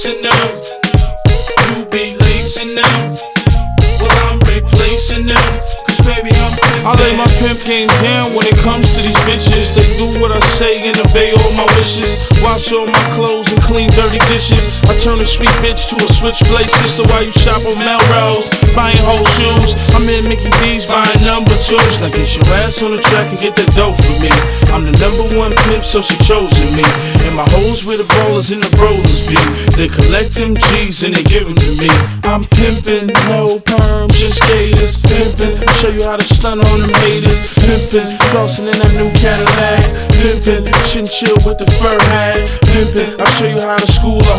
chasing them. You be lacing them. Well, I'm replacing them. Cause baby, I'm pimpin'. I lay my pimp game down when it comes to these bitches. They do what I say and obey all my wishes. Wash all my clothes and clean dirty dishes. I turn a sweet bitch to a switchblade sister while you shop on Melrose, buying whole shoes. I'm in Mickey D's buying number 2s. Now get your ass on the track and get that dough for me. I'm the #1 pimp, so she chosen me. And my hoes where the ballers and the rollers be. They collect them G's and they give them to me. I'm pimpin', no perm, just gators. Pimpin', show you how to stun on them haters. Pimpin', flossin' in that new Cadillac. Pimpin', chin chill with the fur hat. Pimpin', I'll show you how to school a